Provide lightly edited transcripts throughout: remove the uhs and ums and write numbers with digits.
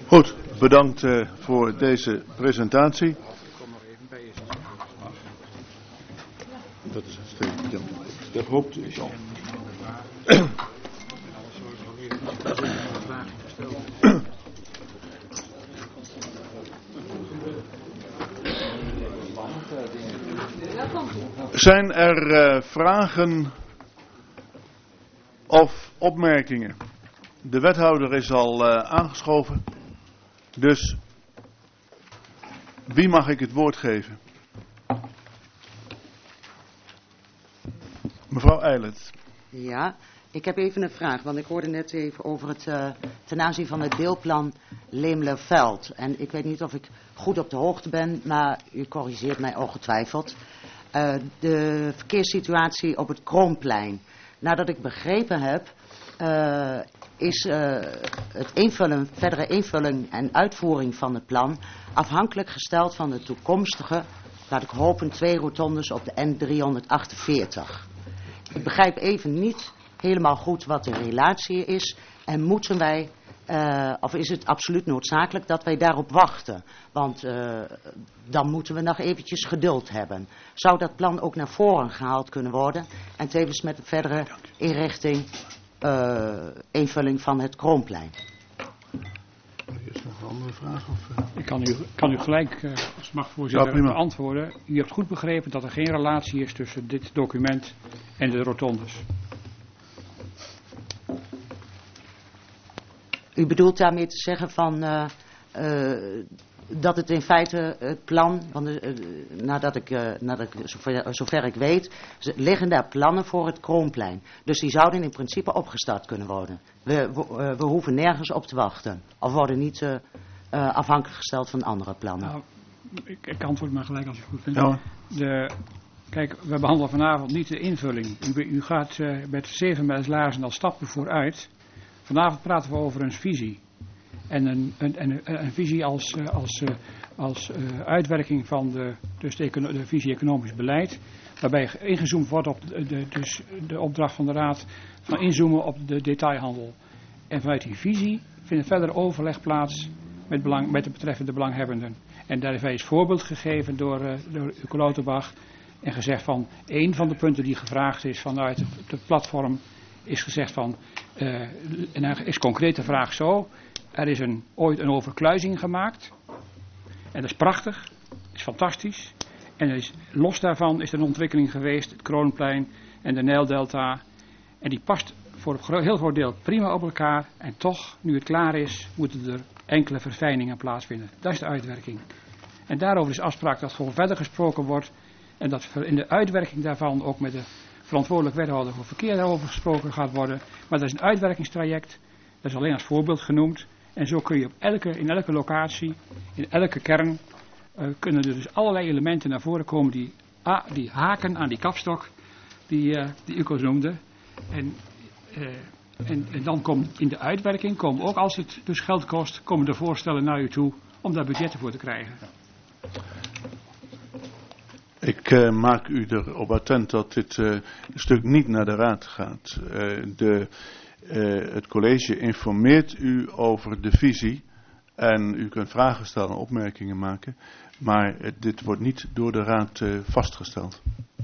Goed, bedankt voor deze presentatie. Dat is uitstekend. Ja. Dat hoopte ik al. Zijn er vragen of opmerkingen? De wethouder is al aangeschoven. Dus wie mag ik het woord geven? Mevrouw Eilert. Ja, ik heb even een vraag, want ik hoorde net even over het ten aanzien van het deelplan Leemlerveld. En ik weet niet of ik goed op de hoogte ben, maar u corrigeert mij ongetwijfeld. De verkeerssituatie op het Kroomplein. Nadat ik begrepen heb, is het verdere invulling en uitvoering van het plan afhankelijk gesteld van de toekomstige, laat ik hopen, 2 rotondes op de N348. Ik begrijp even niet helemaal goed wat de relatie is en moeten wij, of is het absoluut noodzakelijk dat wij daarop wachten? Want dan moeten we nog eventjes geduld hebben. Zou dat plan ook naar voren gehaald kunnen worden en tevens met een verdere inrichting, invulling van het Kroomplein? Is nog een andere vraag? Ik kan u gelijk, als het mag voorzitter, beantwoorden. U hebt goed begrepen dat er geen relatie is tussen dit document en de rotondes. U bedoelt daarmee te zeggen van dat het in feite het plan, nadat ik zover ik weet, liggen daar plannen voor het Kroomplein. Dus die zouden in principe opgestart kunnen worden. We hoeven nergens op te wachten. Of worden niet afhankelijk gesteld van andere plannen. Nou, ik antwoord maar gelijk als u goed vindt. Ja. Kijk, we behandelen vanavond niet de invulling. U gaat met 7 mijlslaarzen al stappen vooruit. Vanavond praten we over een visie. En een visie als uitwerking van de visie economisch beleid. Waarbij ingezoomd wordt op de opdracht van de Raad van inzoomen op de detailhandel. En vanuit die visie vindt verder overleg plaats met de betreffende belanghebbenden. En daarbij is voorbeeld gegeven door Uco Lauterbach. En gezegd van, een van de punten die gevraagd is vanuit het platform, is gezegd van, en dan is concreet de vraag zo, er is ooit een overkluizing gemaakt. En dat is prachtig, dat is fantastisch. En los daarvan is er een ontwikkeling geweest, het Kroonplein en de Nijldelta. En die past voor een heel groot deel prima op elkaar. En toch, nu het klaar is, moeten er enkele verfijningen plaatsvinden. Dat is de uitwerking. En daarover is afspraak dat gewoon verder gesproken wordt. En dat in de uitwerking daarvan ook met de verantwoordelijk wethouder voor verkeer daarover gesproken gaat worden. Maar dat is een uitwerkingstraject. Dat is alleen als voorbeeld genoemd. En zo kun je in elke locatie, in elke kern, kunnen er dus allerlei elementen naar voren komen die haken aan die kapstok die Uco noemde. En dan komt in de uitwerking, ook als het dus geld kost, komen de voorstellen naar u toe om daar budgetten voor te krijgen. Ik maak u erop attent dat dit stuk niet naar de raad gaat. Het college informeert u over de visie en u kunt vragen stellen en opmerkingen maken. Maar dit wordt niet door de raad vastgesteld.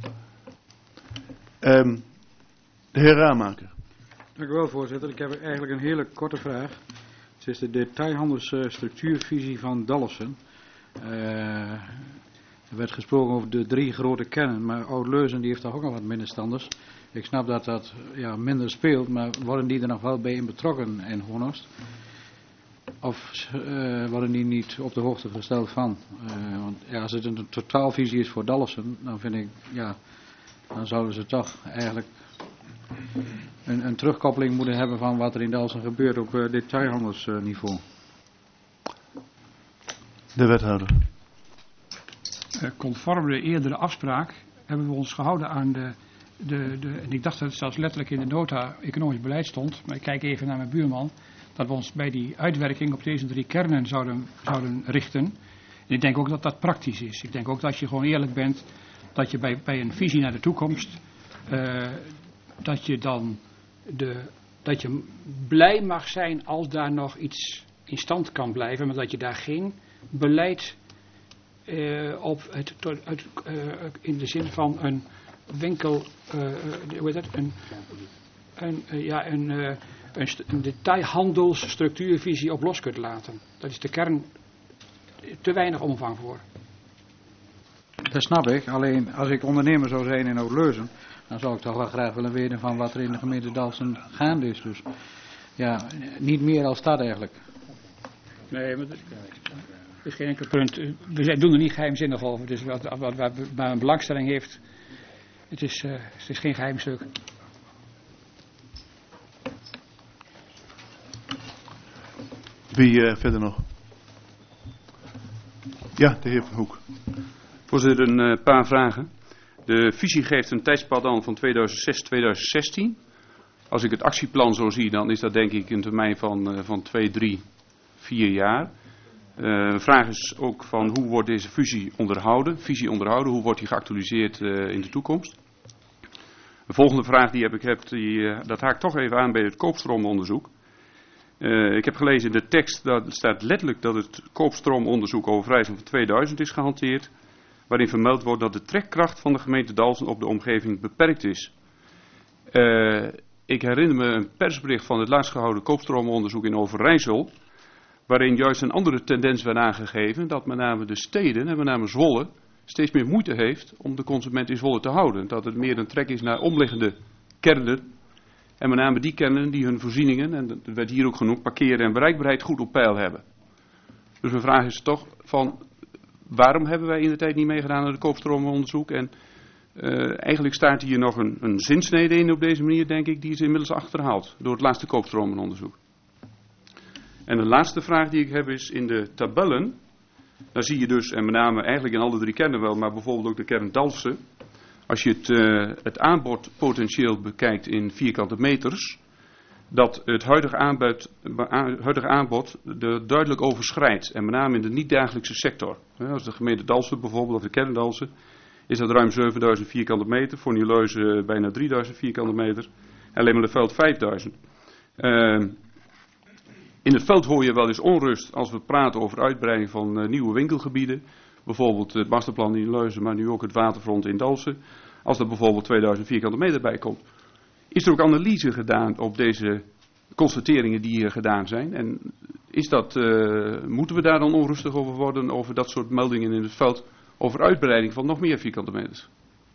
De heer Raamaker. Dank u wel, voorzitter. Ik heb eigenlijk een hele korte vraag. Het is de detailhandelsstructuurvisie van Dalfsen. Er werd gesproken over de 3 grote kernen, maar Oud-Leusden die heeft daar ook nog wat middenstanders. Ik snap dat dat minder speelt, maar worden die er nog wel bij in betrokken in Hornost? Of worden die niet op de hoogte gesteld van? Want als het een totaalvisie is voor Dalfsen, dan vind ik, dan zouden ze toch eigenlijk een terugkoppeling moeten hebben van wat er in Dalfsen gebeurt op detailhandelsniveau. De wethouder. Conform de eerdere afspraak hebben we ons gehouden aan en ik dacht dat het zelfs letterlijk in de nota economisch beleid stond, maar ik kijk even naar mijn buurman, dat we ons bij die uitwerking op deze 3 kernen zouden richten. En ik denk ook dat dat praktisch is. Ik denk ook dat je gewoon eerlijk bent, dat je bij een visie naar de toekomst, dat je blij mag zijn als daar nog iets in stand kan blijven, maar dat je daar geen beleid in de zin van een winkel, hoe heet dat, een detailhandelsstructuurvisie op los kunt laten. Dat is de kern, te weinig omvang voor. Dat snap ik, alleen als ik ondernemer zou zijn in Oud-Leusden, dan zou ik toch wel graag willen weten van wat er in de gemeente Dalfsen gaande is. Dus ja, niet meer als dat eigenlijk. Nee, maar dat is geen enkel punt. We doen er niet geheimzinnig over, dus wat een belangstelling heeft, het is geen geheim stuk. Wie verder nog? Ja, de heer Van Hoek. Voorzitter, een paar vragen. De visie geeft een tijdspad aan van 2006-2016. Als ik het actieplan zo zie, dan is dat denk ik een termijn van 2, 3, 4 jaar. De vraag is ook van hoe wordt deze visie onderhouden, hoe wordt die geactualiseerd in de toekomst? De volgende vraag die ik heb, dat haakt toch even aan bij het koopstroomonderzoek. Ik heb gelezen in de tekst, dat staat letterlijk dat het koopstroomonderzoek over Overijssel van 2000 is gehanteerd, waarin vermeld wordt dat de trekkracht van de gemeente Dalfsen op de omgeving beperkt is. Ik herinner me een persbericht van het laatst gehouden koopstroomonderzoek in Overijssel, waarin juist een andere tendens werd aangegeven, dat met name de steden, en met name Zwolle, steeds meer moeite heeft om de consument in Zwolle te houden. Dat het meer een trek is naar omliggende kernen, en met name die kernen die hun voorzieningen, en dat werd hier ook genoemd, parkeren en bereikbaarheid goed op peil hebben. Dus mijn vraag is toch van, waarom hebben wij in de tijd niet meegedaan aan het koopstroomonderzoek? En eigenlijk staat hier nog een zinsnede in op deze manier, denk ik, die is inmiddels achterhaald door het laatste koopstroomonderzoek. En de laatste vraag die ik heb is in de tabellen. Daar zie je dus, en met name eigenlijk in alle 3 kernen wel, maar bijvoorbeeld ook de kern Dalfsen. Als je het aanbodpotentieel bekijkt in vierkante meters, dat het huidige aanbod er duidelijk overschrijdt. En met name in de niet-dagelijkse sector. Als de gemeente Dalfsen bijvoorbeeld, of de kern Dalfsen, is dat ruim 7000 vierkante meter. Voor Nieuwleuzen bijna 3000 vierkante meter. En Lemelerveld 5000. In het veld hoor je wel eens onrust als we praten over uitbreiding van nieuwe winkelgebieden. Bijvoorbeeld het masterplan in Leuzen, maar nu ook het waterfront in Dalfsen. Als er bijvoorbeeld 2000 vierkante meter bij komt. Is er ook analyse gedaan op deze constateringen die hier gedaan zijn? En is dat, moeten we daar dan onrustig over worden, over dat soort meldingen in het veld, over uitbreiding van nog meer vierkante meters?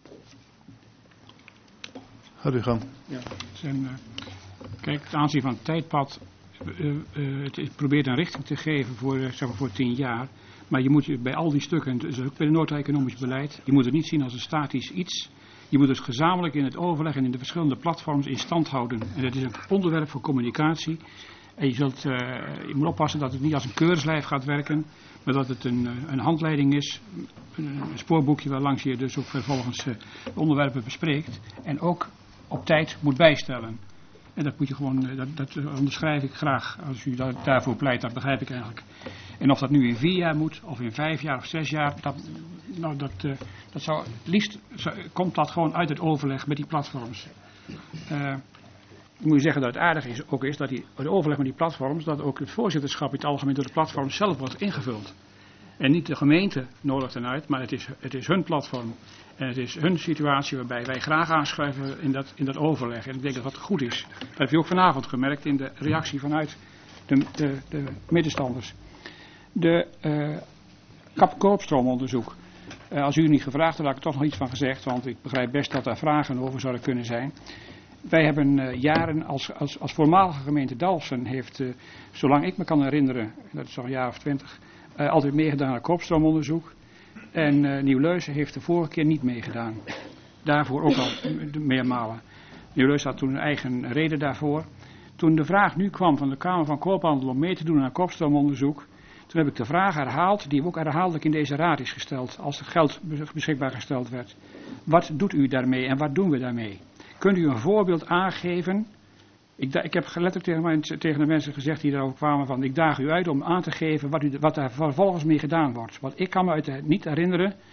Gaat u gang. Ja, kijk, het aanzien van het tijdpad, het probeert een richting te geven voor 10 jaar. Maar je moet bij al die stukken, dus ook bij het Noord-economisch beleid, je moet het niet zien als een statisch iets. Je moet het gezamenlijk in het overleg en in de verschillende platforms in stand houden. En dat is een onderwerp voor communicatie. En je moet oppassen dat het niet als een keurslijf gaat werken, maar dat het een handleiding is, een spoorboekje waarlangs je dus ook vervolgens de onderwerpen bespreekt. En ook op tijd moet bijstellen. En dat moet je gewoon, dat onderschrijf ik graag. Als u daarvoor pleit, dat begrijp ik eigenlijk. En of dat nu in 4 jaar moet, of in 5 jaar of 6 jaar, dat zou liefst komt dat gewoon uit het overleg met die platforms. Moet je zeggen dat het aardig is dat het overleg met die platforms, dat ook het voorzitterschap in het algemeen door de platforms zelf wordt ingevuld. En niet de gemeente nodigt dan uit, maar het is hun platform. En het is hun situatie waarbij wij graag aanschuiven in dat overleg. En ik denk dat dat goed is. Dat heb je ook vanavond gemerkt in de reactie vanuit de middenstanders. De koopstroomonderzoek. Als u niet gevraagd had, had ik er toch nog iets van gezegd. Want ik begrijp best dat daar vragen over zouden kunnen zijn. Wij hebben jaren als voormalige gemeente Dalfsen heeft, zolang ik me kan herinneren, dat is al een jaar of 20, altijd meegedaan aan het koopstroomonderzoek. En Nieuwleuzen heeft de vorige keer niet meegedaan. Daarvoor ook al meermalen. Nieuwleuzen had toen een eigen reden daarvoor. Toen de vraag nu kwam van de Kamer van Koophandel om mee te doen aan koopstroomonderzoek, toen heb ik de vraag herhaald, die ook herhaaldelijk in deze raad is gesteld, als het geld beschikbaar gesteld werd. Wat doet u daarmee en wat doen we daarmee? Kunt u een voorbeeld aangeven? Ik heb letterlijk tegen de mensen gezegd die daarover kwamen van, ik daag u uit om aan te geven wat daar vervolgens mee gedaan wordt. Want ik kan me niet herinneren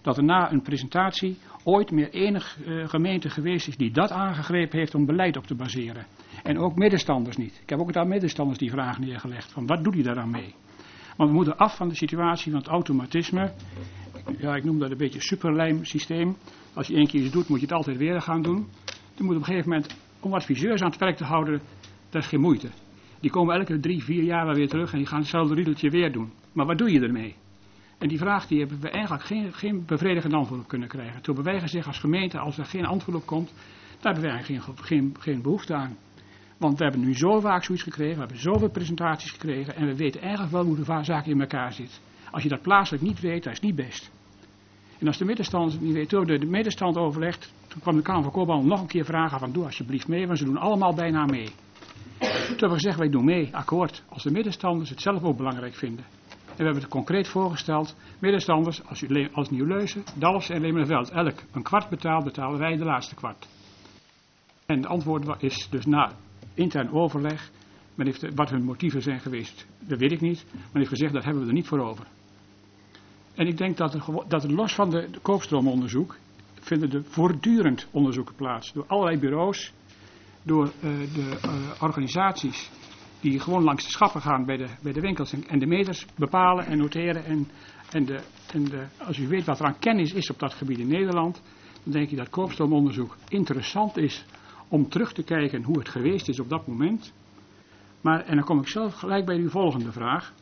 dat er na een presentatie ooit meer enig gemeente geweest is die dat aangegrepen heeft om beleid op te baseren. En ook middenstanders niet. Ik heb ook aan middenstanders die vraag neergelegd, van wat doet hij daar aan mee? Want we moeten af van de situatie van het automatisme. Ja, ik noem dat een beetje superlijmsysteem. Als je 1 keer iets doet, moet je het altijd weer gaan doen. Dan moet op een gegeven moment, om adviseurs aan het werk te houden, dat is geen moeite. Die komen elke 3, 4 jaar wel weer terug en die gaan hetzelfde riedeltje weer doen. Maar wat doe je ermee? En die vraag die hebben we eigenlijk geen bevredigend antwoord op kunnen krijgen. Toen hebben wij gezegd als gemeente, als er geen antwoord op komt, daar hebben wij eigenlijk geen behoefte aan. Want we hebben nu zo vaak zoiets gekregen, we hebben zoveel presentaties gekregen en we weten eigenlijk wel hoe de zaak in elkaar zit. Als je dat plaatselijk niet weet, dat is niet best. En als de middenstand niet weet, toen de middenstand overlegt, toen kwam de Kamer van Koophandel nog een keer vragen van doe alsjeblieft mee, want ze doen allemaal bijna mee. Toen hebben we gezegd, wij doen mee, akkoord, als de middenstanders het zelf ook belangrijk vinden. En we hebben het concreet voorgesteld, middenstanders, als Nieuw-Leusen, Dalfsen en Lemelerveld, elk een kwart betaalt, betalen wij de laatste kwart. En het antwoord is dus na intern overleg, wat hun motieven zijn geweest, dat weet ik niet, men heeft gezegd, dat hebben we er niet voor over. En ik denk dat er los van de koopstroomonderzoek, vinden er voortdurend onderzoeken plaats, door allerlei bureaus, door de organisaties, die gewoon langs de schappen gaan bij de winkels en de meters bepalen en noteren. Als u weet wat er aan kennis is op dat gebied in Nederland, dan denk ik dat koopstroomonderzoek interessant is om terug te kijken hoe het geweest is op dat moment. En dan kom ik zelf gelijk bij uw volgende vraag.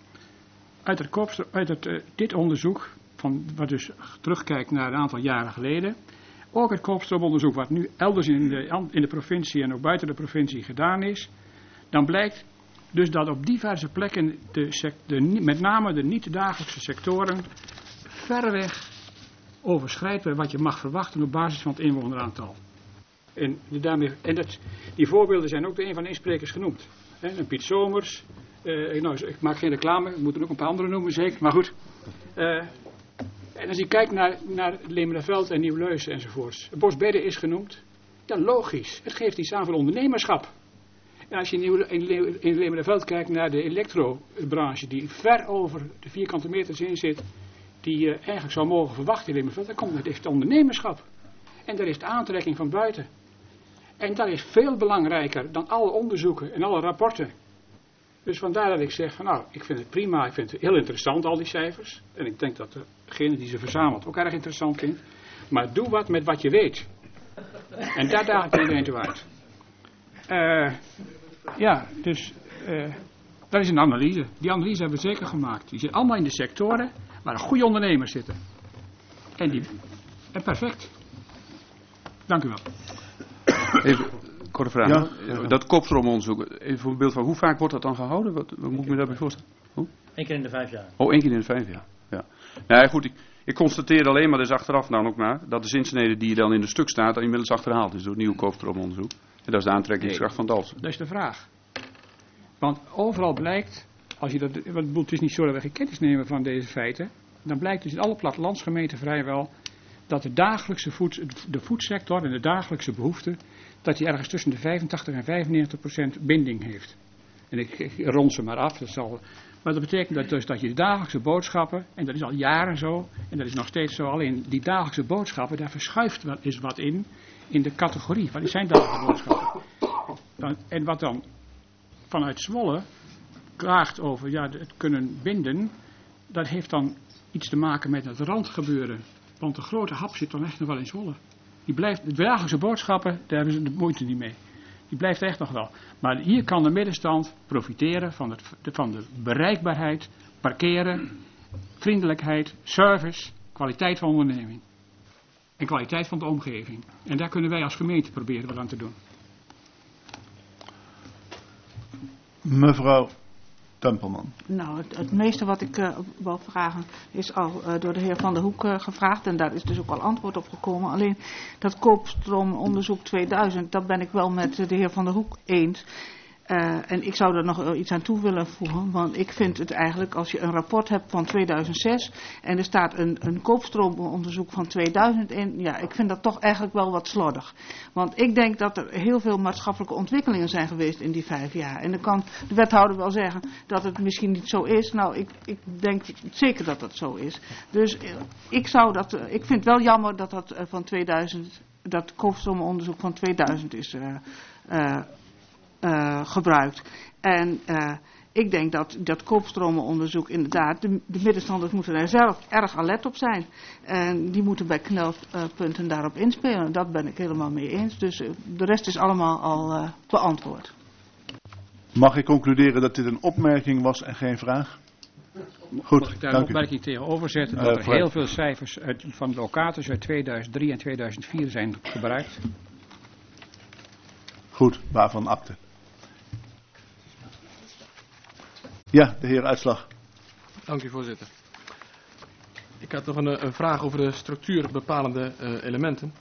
Dit onderzoek, wat dus terugkijkt naar een aantal jaren geleden, ook het koopstroomonderzoek wat nu elders in de provincie en ook buiten de provincie gedaan is, dan blijkt dus dat op diverse plekken, met name de niet-dagelijkse sectoren, verreweg overschrijdt wat je mag verwachten op basis van het inwoneraantal. Die voorbeelden zijn ook door een van de insprekers genoemd. En Piet Somers, ik maak geen reclame, ik moet er ook een paar andere noemen zeker, maar goed. En als je kijkt naar Lemelerveld en Nieuw-Leusen enzovoorts. Bosbedden is genoemd. Ja, logisch. Het geeft iets aan van ondernemerschap. En als je in Lemelerveld kijkt naar de elektrobranche, die ver over de vierkante meters in zit, die je eigenlijk zou mogen verwachten in Lemelerveld, dan komt het ondernemerschap. En daar is de aantrekking van buiten. En dat is veel belangrijker dan alle onderzoeken en alle rapporten. Dus vandaar dat ik zeg van ik vind het prima, ik vind het heel interessant al die cijfers. En ik denk dat degene die ze verzamelt ook erg interessant vindt. Maar doe wat met wat je weet. En daar daag ik iedereen toe uit. Dat is een analyse. Die analyse hebben we zeker gemaakt. Die zitten allemaal in de sectoren waar goede ondernemers zitten. En perfect. Dank u wel. Even een korte vraag. Ja. Dat koopstroomonderzoek, even voor een beeld van hoe vaak wordt dat dan gehouden? Wat moet ik me daarbij voorstellen? 1 keer in de 5 jaar. 1 keer in de 5 jaar. Ja. Nou ja, goed, ik constateer alleen maar, dus achteraf dan ook maar, dat de zinsnede die dan in het stuk staat, inmiddels achterhaald is door het nieuwe koopstroomonderzoek. En dat is de aantrekkingskracht van Dalfsen. Dat is de vraag. Want overal blijkt, het is niet zo dat we geen kennis nemen van deze feiten, dan blijkt dus in alle plattelandsgemeenten vrijwel dat de voedsector en de dagelijkse behoeften, dat die ergens tussen de 85 en 95% binding heeft. En ik rond ze maar af, maar dat betekent dat je de dagelijkse boodschappen, en dat is al jaren zo, en dat is nog steeds zo, alleen die dagelijkse boodschappen, daar verschuift wel eens wat in de categorie. Wat zijn dagelijkse boodschappen? En wat dan vanuit Zwolle klaagt over het kunnen binden, dat heeft dan iets te maken met het randgebeuren. Want de grote hap zit dan echt nog wel in Zwolle. De dagelijkse boodschappen, daar hebben ze de moeite niet mee. Die blijft echt nog wel. Maar hier kan de middenstand profiteren van de bereikbaarheid, parkeren, vriendelijkheid, service, kwaliteit van onderneming. En kwaliteit van de omgeving. En daar kunnen wij als gemeente proberen wat aan te doen. Mevrouw Tempelman. Nou, het meeste wat ik wil vragen is al door de heer Van der Hoek gevraagd. En daar is dus ook al antwoord op gekomen. Alleen dat koopstroomonderzoek 2000, dat ben ik wel met de heer Van der Hoek eens. En ik zou er nog iets aan toe willen voegen, want ik vind het eigenlijk, als je een rapport hebt van 2006 en er staat een koopstroomonderzoek van 2000 in, ja, ik vind dat toch eigenlijk wel wat slordig. Want ik denk dat er heel veel maatschappelijke ontwikkelingen zijn geweest in die 5 jaar. En dan kan de wethouder wel zeggen dat het misschien niet zo is. Nou, ik denk zeker dat dat zo is. Dus ik vind het wel jammer dat dat van 2000, dat koopstroomonderzoek van 2000 is gebruikt. En ik denk dat koopstromenonderzoek inderdaad, de middenstanders moeten daar zelf erg alert op zijn. En die moeten bij knelpunten daarop inspelen. Dat ben ik helemaal mee eens. Dus de rest is allemaal al beantwoord. Mag ik concluderen dat dit een opmerking was en geen vraag? Goed, Mag ik daar een opmerking tegenover zetten dat er heel veel cijfers van locaties uit 2003 en 2004 zijn gebruikt? Goed, waarvan akte? Ja, de heer Uitslag. Dank u, voorzitter. Ik had nog een vraag over de structuurbepalende elementen.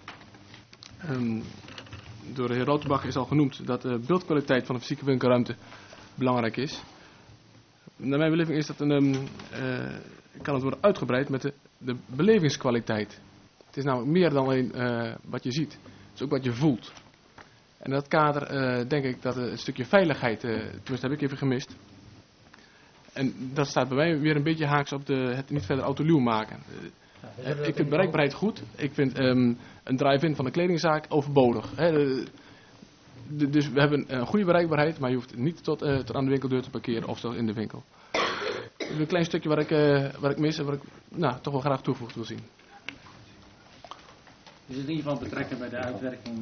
Door de heer Rotenbach is al genoemd dat de beeldkwaliteit van de fysieke winkelruimte belangrijk is. Naar mijn beleving is dat kan het worden uitgebreid met de belevingskwaliteit. Het is namelijk meer dan alleen wat je ziet. Het is ook wat je voelt. En in dat kader denk ik dat een stukje veiligheid, tenminste heb ik even gemist. En dat staat bij mij weer een beetje haaks op het niet verder autoluw maken. Ik vind bereikbaarheid goed. Ik vind een drive-in van de kledingzaak overbodig. Dus we hebben een goede bereikbaarheid, maar je hoeft niet tot aan de winkeldeur te parkeren of zo in de winkel. Dat is een klein stukje waar ik mis en waar ik toch wel graag toevoegd wil zien. Dus in ieder geval betrekken bij de uitwerking.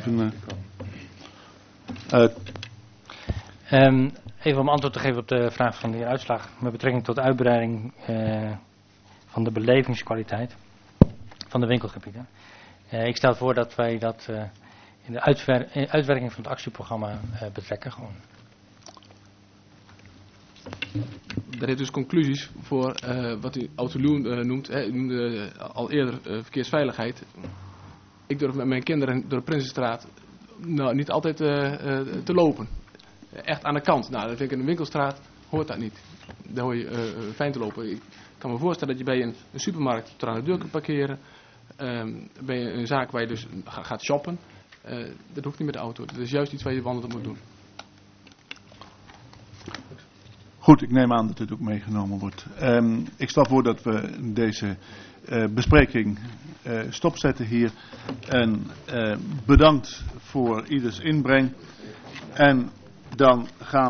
Even om antwoord te geven op de vraag van de heer Uitslag. Met betrekking tot de uitbreiding van de belevingskwaliteit van de winkelgebieden. Ik stel voor dat wij dat in de uitwerking van het actieprogramma betrekken. Gewoon. Daar heeft dus conclusies voor wat u autoluw noemt. U noemde al eerder verkeersveiligheid. Ik durf met mijn kinderen door de Prinsenstraat niet altijd te lopen. Echt aan de kant. Nou, dat vind ik in een winkelstraat hoort dat niet. Daar hoor je fijn te lopen. Ik kan me voorstellen dat je bij een supermarkt tot aan de deur kunt parkeren. Bij een zaak waar je dus gaat shoppen. Dat hoeft niet met de auto. Dat is juist iets waar je wandelend moet doen. Goed, ik neem aan dat dit ook meegenomen wordt. Ik stel voor dat we deze bespreking stopzetten hier. En bedankt voor ieders inbreng. En dan gaan